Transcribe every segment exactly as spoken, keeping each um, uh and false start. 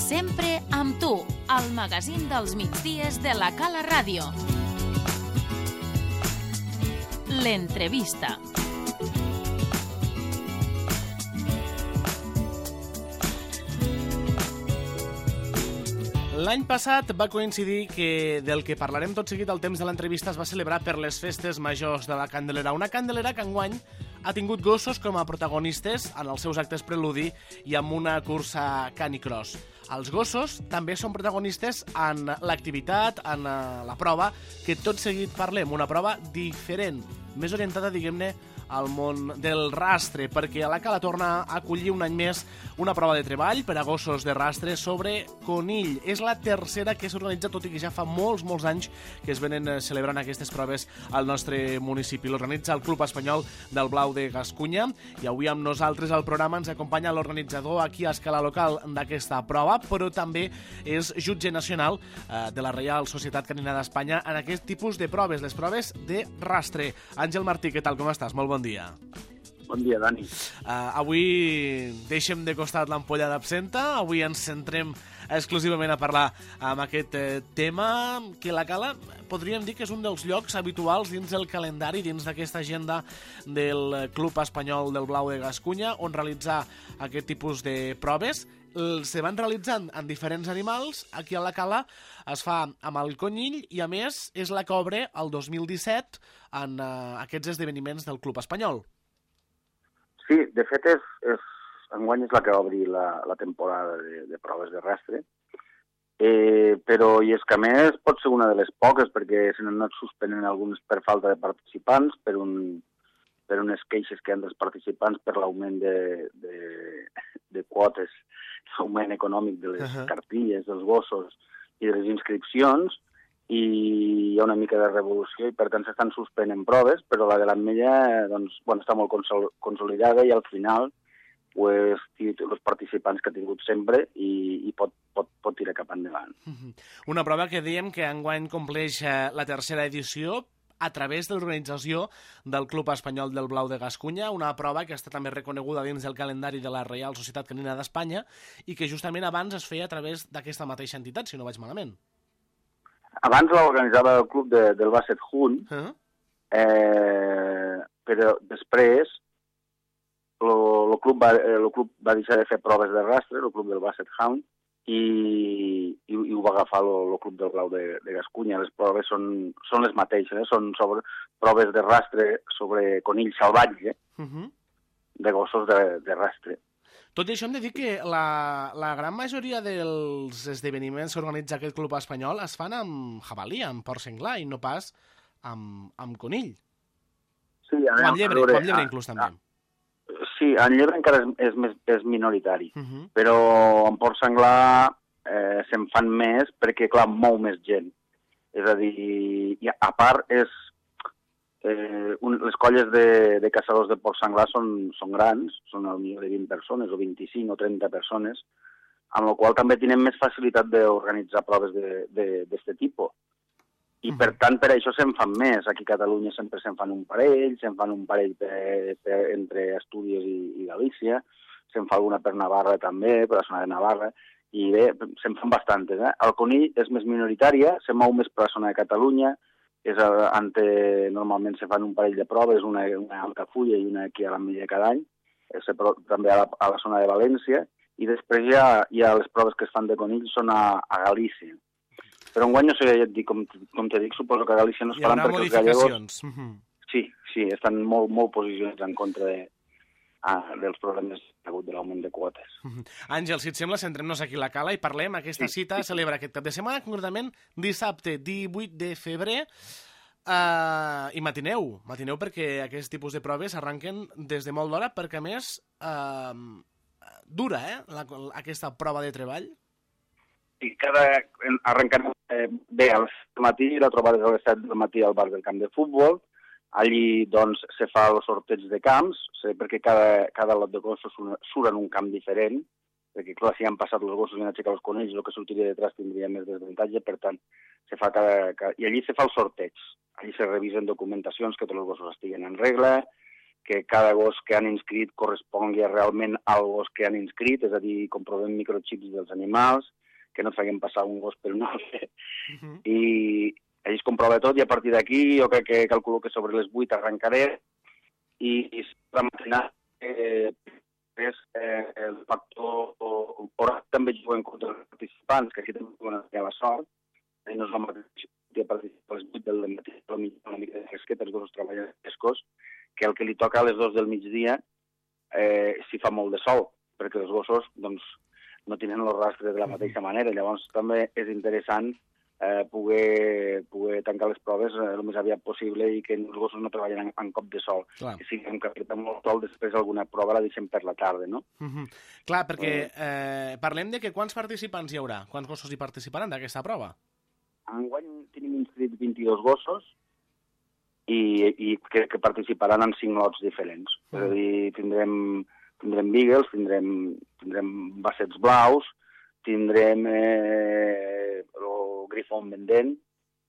Sempre amb tu, al magazín dels migdies de la Cala Ràdio. L'entrevista. L'any passat va coincidir que del que parlarem tot seguit al temps de l'entrevista es va celebrar per les festes majors de la Candelera. Una Candelera que enguany ha tingut gossos com a protagonistes en els seus actes preludi i amb una cursa canicross. Els gossos també són protagonistes en l'activitat, en la prova, que tot seguit parlem. Una prova diferent, més orientada, diguem-ne, al món del rastre, perquè a la Cala torna a acollir un any més una prova de treball per a gossos de rastre sobre conill. És la tercera que s'organitza, tot i que ja fa molts, molts anys que es venen celebrant aquestes proves al nostre municipi. L'organitza el Club Espanyol del Blau de Gascunya i avui amb nosaltres al programa ens acompanya l'organitzador aquí a escala local d'aquesta prova, però també és jutge nacional eh, de la Reial Societat Canina d'Espanya en aquest tipus de proves, les proves de rastre. Àngel Martí, què tal, com estàs? Molt bon dia. Bon dia, Dani. Uh, avui deixem de costat l'ampolla d'absenta, avui ens centrem exclusivament a parlar amb aquest eh, tema que la Cala podríem dir que és un dels llocs habituals dins del calendari, dins d'aquesta agenda del Club Espanyol del Blau de Gascunya, on realitzar aquest tipus de proves. Se van realitzant en diferents animals. Aquí a la Cala es fa amb el conill i, a més, és la que obre el dos mil disset en uh, aquests esdeveniments del Club Espanyol. Sí, de fet, és, és, enguany és la que obri la, la temporada de, de proves de rastre, eh, però i és que, a més, pot ser una de les poques, perquè se n'han anat suspenent algunes per falta de participants, per, un, per unes queixes que hi ha dels participants per l'augment de, de, de quotes, l'augment econòmic de les uh-huh. cartilles, dels gossos i de les inscripcions, i hi ha una mica de revolució i per tant s'estan suspenent proves, però la de l'Ametlla doncs, bueno, està molt consol consolidada i al final pues, els participants que ha tingut sempre i, i pot, pot, pot tirar cap endavant. Uh-huh. Una prova que dèiem que enguany compleix eh, la tercera edició a través de l'organització del Club Espanyol del Blau de Gascunya, una prova que està també reconeguda dins del calendari de la Reial Societat Canina d'Espanya i que justament abans es feia a través d'aquesta mateixa entitat, si no vaig malament. Abans l'organitzava el club de, del Basset Hunt, uh-huh. eh, però després el club, va, el club va deixar de fer proves de rastre, el club del Basset Hound, i, i, i ho va agafar el club del Blau de, de Gascunya. Les proves són, són les mateixes, eh? Són sobre, proves de rastre sobre conill salvatge, uh-huh. de gossos de, de rastre. Tot i això hem de dir que la, la gran majoria dels esdeveniments que organitza aquest club espanyol es fan amb jabalí, amb porc senglar, i no pas amb, amb conill. Sí, o amb llebre, veure, o amb llebre a, inclús també. A, sí, en llebre encara és, és, més, és minoritari, uh-huh. però amb porc senglar eh, se'n fan més perquè, clar, mou més gent. És a dir, i a part és... Eh, un, les colles de, de caçadors de porc senglar són, són grans, són al millor de vint persones o vint-i-cinc o trenta persones, amb la qual també tenen més facilitat d'organitzar proves d'aquest tipus. I per tant, per això se'n fan més. Aquí a Catalunya sempre se'n fan un parell, se'n fan un parell per, per, entre Astúries i, i Galícia, se'n fa alguna per Navarra també, per la zona de Navarra, i bé, se'n fan bastantes. Eh? El conill és més minoritària, se mou més per la zona de Catalunya, és ante, normalment se fan un parell de proves, una, una a Altafulla i una aquí a l'Ametlla cada any, se, també a la, a la zona de València, i després ja, ja les proves que es fan de conill són a, a Galícia. Però enguany, no sé, ja et dic, com, com te dic, suposo que a Galícia no es faran perquè els gallegos... Uh-huh. Sí, sí, estan molt, molt posicionats en contra de, ah, dels problemes que ha hagut de l'augment de quotes. Uh-huh. Àngel, si et sembla, centrem-nos aquí a la Cala i parlem. Aquesta sí. cita celebra aquest cap de setmana, concretament dissabte divuit de febrer, uh, i matineu, matineu perquè aquests tipus de proves arranquen des de molt d'hora, perquè a més uh, dura, eh, la, aquesta prova de treball. I cada... arrencarem eh, bé a les set del matí, la trobada és a les set del matí al bar del camp de futbol. Allí, doncs, se fa el sorteig de camps, perquè cada, cada lot de gossos surt en un camp diferent, perquè, clar, si han passat els gossos i han aixecat els conills, el que sortiria detrás tindria més desavantatge, per tant, se fa cada, cada... I allí se fa el sorteig. Allí se revisen documentacions, que tots els gossos estiguen en regla, que cada gos que han inscrit correspongui realment al gos que han inscrit, és a dir, comprovem microchips dels animals, que no facin passar un gos per un altre. Uh -huh. I ell es comprova tot i a partir d'aquí jo crec que calculo que sobre les vuit arrencaré i, i la matinada eh, és eh, el factor hora també juguem contra els participants, que aquí també juguen a la sort, i no és la mateixa a participar a les vuit del matí, una mica de fresqueta, els gossos treballen frescos, que el que li toca a les dues del migdia eh, si fa molt de sol, perquè els gossos doncs, no tenen el rastre de la mateixa manera. Llavors també és interessant eh, poder, poder tancar les proves eh, el més aviat possible i que els gossos no treballen en, en cop de sol. Clar. Que si hem que apretar molt sol, després alguna prova la deixem per la tarda, no? Uh -huh. Clar, perquè eh, parlem de que quants participants hi haurà? Quants gossos hi participaran d'aquesta prova? Enguany tenim inscrits vint-i-dos gossos i, i que, que participaran en cinc lots diferents. Uh -huh. És a dir, tindrem... Tindrem beagles, tindrem, tindrem bassets blaus, tindrem eh, el grifon vendent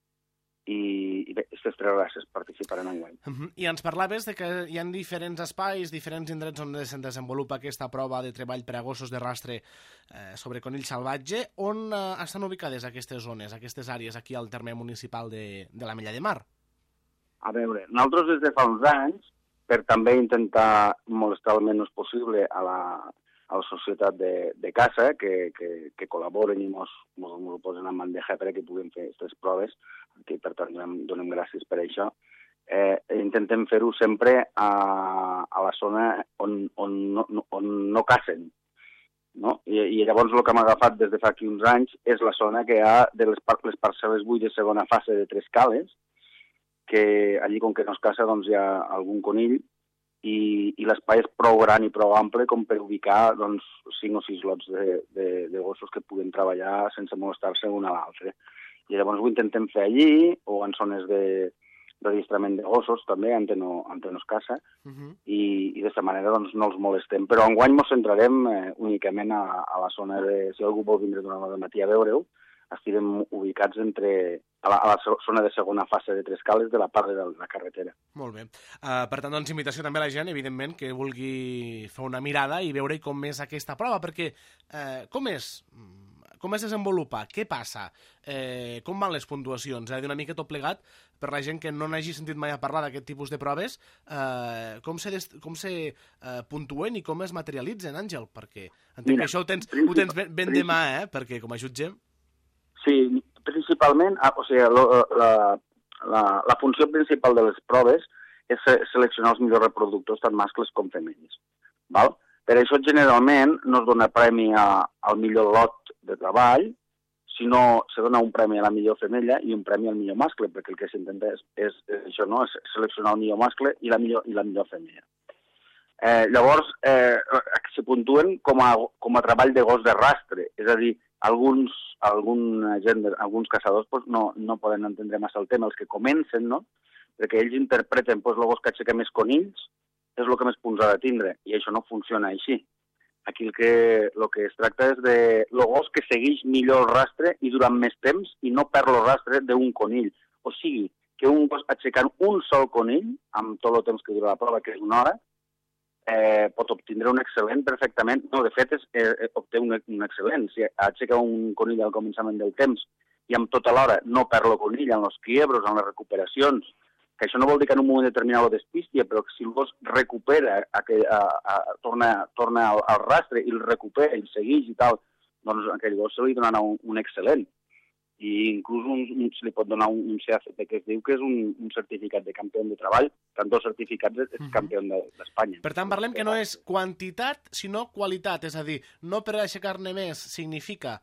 i, i bé, aquestes tres races participaran enguany. Uh -huh. I ens parlaves de que hi ha diferents espais, diferents indrets on es desenvolupa aquesta prova de treball per a gossos de rastre eh, sobre conill salvatge. On eh, estan ubicades aquestes zones, aquestes àrees aquí al terme municipal de, de l'Ametlla de Mar? A veure, nosaltres des de fa uns anys per també intentar molestar el menys possible a la, a la societat de, de caça, que, que, que col·laboren i ens ho posen en bandeja perquè puguem fer aquestes proves, que per tant donem, donem gràcies per això. Eh, intentem fer-ho sempre a, a la zona on, on, no, on no cacen, no? I, i llavors el que hem agafat des de fa aquí uns anys és la zona que hi ha de les, par les parcel·les buides de segona fase de Tres Cales, que allí, com que no es caça, doncs hi ha algun conill i, i l'espai és prou gran i prou ample com per ubicar doncs, cinc o sis lots de, de, de gossos que puguen treballar sense molestar-se un a l'altre. I llavors ho intentem fer allí o en zones de d'adiestrament de gossos, també, on no, on no es caça, uh -huh. i, i d'aquesta manera doncs, no els molestem. Però enguany ens centrarem eh, únicament a, a la zona de... Si algú vol vindre durant el matí a veure-ho, estirem ubicats entre a la, a la zona de segona fase de Tres Cales de la part de la carretera. Molt bé. Uh, per tant, doncs, invitació també a la gent, evidentment, que vulgui fer una mirada i veure com és aquesta prova, perquè uh, com és... Com es desenvolupa? Què passa? Eh, com van les puntuacions? Eh? Una mica tot plegat, per la gent que no n'hagi sentit mai a parlar d'aquest tipus de proves, eh, com se, com se eh, puntuen i com es materialitzen, Àngel? Perquè entenc Mira, que això ho tens, ho tens ben, ben de mà, eh? Perquè com a jutge... Sí, principalment, o sigui, la, la, la, la funció principal de les proves és seleccionar els millors reproductors, tant mascles com femelles. Val? Per això, generalment, no es dona premi a, al millor lot de treball, sinó se dona un premi a la millor femella i un premi al millor mascle, perquè el que s'intenta és, és, és això, no? És seleccionar el millor mascle i la millor, i la millor femella. Eh, llavors, eh, se puntuen com a, com a treball de gos de rastre, és a dir, alguns, algun gent, alguns caçadors pues, no, no poden entendre massa el tema, els que comencen, no? Perquè ells interpreten pues, el gos que aixeca més conills, és el que més punts ha de tindre, i això no funciona així. Aquí el que, el que es tracta és de el gos que segueix millor el rastre i durant més temps i no perd el rastre d'un conill. O sigui, que un gos aixecant un sol conill, amb tot el temps que dura la prova, que és una hora, eh, pot obtindre un excel·lent perfectament. No, de fet, és, eh, obté un, un excel·lent. Si aixeca un conill al començament del temps i amb tota l'hora no perd el conill en els quiebros, en les recuperacions, que això no vol dir que en un moment determinat ho despístia, però que si el gos recupera, a que, a, a, torna, torna al, al rastre i el recupera i el segueix i tal, doncs a aquell gos se li donarà un, un excel·lent. I inclús un, un, se li pot donar un, un C A C P, que es diu que és un, un certificat de campió de treball, tant dos certificats és uh -huh. campió d'Espanya. Per tant, parlem que no és quantitat, sinó qualitat, és a dir, no per aixecar-ne més significa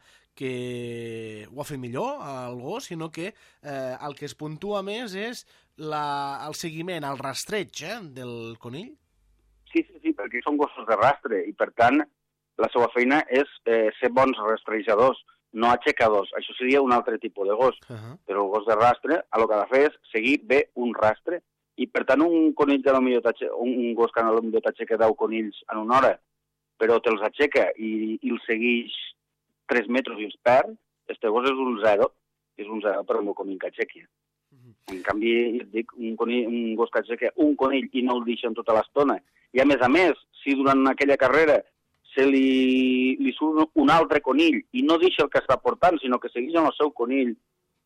que ho ha fet millor el gos, sinó que eh, el que es puntua més és la, el seguiment, el rastreig eh, del conill? Sí, sí, sí, perquè són gossos de rastre i, per tant, la seva feina és eh, ser bons rastrejadors, no aixecadors. Això seria un altre tipus de gos. Uh -huh. Però el gos de rastre el que ha de fer és seguir bé un rastre i, per tant, un conill que un, un gos que potser t'aixeca deu conills en una hora, però te'ls aixeca i, i els segueix tres metres i els perd, este gos és un zero, és un zero per un conill que aixequi. Uh -huh. En canvi, et dic, un, conill, un gos que aixeca un conill i no el deixen tota l'estona. I a més a més, si durant aquella carrera se li, li surt un altre conill i no deixa el que està portant, sinó que segueix amb el seu conill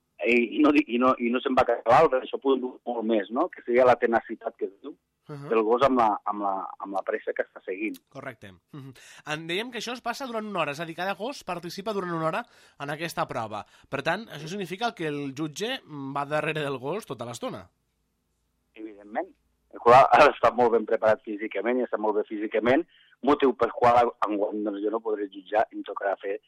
i no, i no, i no se'n va quedar l'altre, això pot dur molt més, no? Que seria la tenacitat que es diu uh -huh. del gos amb la, amb, la, amb la pressa que està seguint. Correcte. Uh -huh. En dèiem que això es passa durant una hora, és a dir, cada gos participa durant una hora en aquesta prova. Per tant, això significa que el jutge va darrere del gos tota l'estona. Evidentment. El qual ha d'estar molt ben preparat físicament i està molt bé físicament, motiu per qual enguany doncs, jo no podré jutjar i em tocarà fer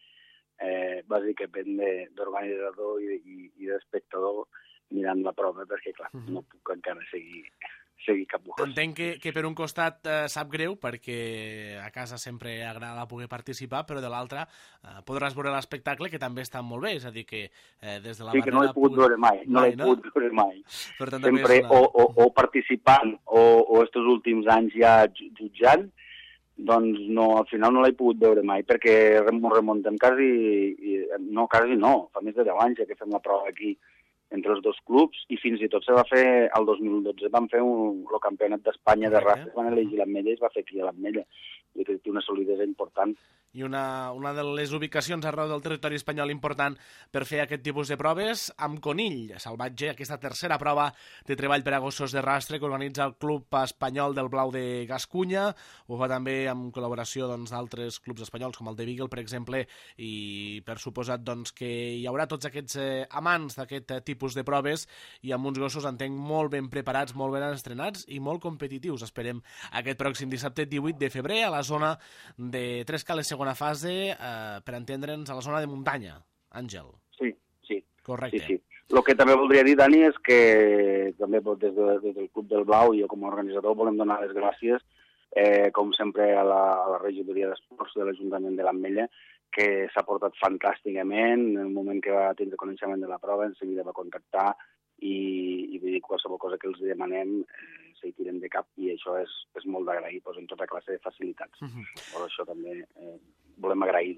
Eh, bàsicament d'organitzador i, i, i d'espectador mirant la prova, perquè clar, uh-huh. no puc encara seguir, seguir cap gos. Entenc que, que per un costat eh, sap greu, perquè a casa sempre agrada poder participar, però de l'altre eh, podràs veure l'espectacle, que també està molt bé, és a dir, que eh, des de la sí, que no l'he pogut veure mai, no l'he no? pogut veure mai. Per tant, sempre una... o, o, o participant o, o estos últims anys ja jutjant, doncs no, al final no l'he pogut veure mai, perquè ens remuntem quasi, i, no, quasi no, fa més de deu anys ja que fem la prova aquí entre els dos clubs, i fins i tot se va fer, el dos mil dotze vam fer un, el campionat d'Espanya de rastres, van elegir l'Ametlla i es va fer aquí a l'Ametlla, i que té una solidesa important. I una, una de les ubicacions arreu del territori espanyol important per fer aquest tipus de proves, amb Conill Salvatge, aquesta tercera prova de treball per a gossos de rastre que organitza el Club Espanyol del Blau de Gascunya, ho fa també amb col·laboració d'altres doncs, clubs espanyols, com el de Beagle, per exemple, i per suposat doncs, que hi haurà tots aquests eh, amants d'aquest eh, tipus de proves i amb uns gossos, entenc, molt ben preparats, molt ben estrenats i molt competitius. Esperem aquest pròxim dissabte divuit de febrer a la zona de Trescales, segona fase, eh, per entendre'ns, a la zona de muntanya. Àngel. Sí, sí. Correcte. Sí, sí. El que també voldria dir, Dani, és que també des, de, des del Club del Blau i jo com a organitzador volem donar les gràcies, eh, com sempre, a la, a la regidoria d'esports de l'Ajuntament de l'Ametlla, que s'ha portat fantàsticament. En el moment que va tindre coneixement de la prova, en seguida va contactar i, i vull dir, qualsevol cosa que els demanem eh, s'hi tiren de cap, i això és, és molt d'agrair, doncs, en tota classe de facilitats. Uh-huh. Per això també eh, volem agrair.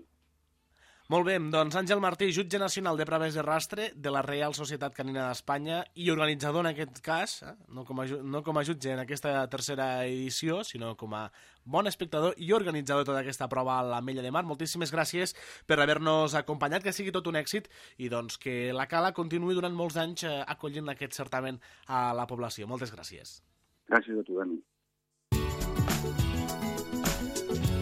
Molt bé, doncs Àngel Martí, jutge nacional de proves de rastre de la Reial Societat Canina d'Espanya i organitzador en aquest cas, eh? no, com a, no com a jutge en aquesta tercera edició, sinó com a bon espectador i organitzador de tota aquesta prova a l'Ametlla de Mar. Moltíssimes gràcies per haver-nos acompanyat, que sigui tot un èxit i doncs que la Cala continuï durant molts anys eh, acollint aquest certamen a la població. Moltes gràcies. Gràcies a tu, Dani.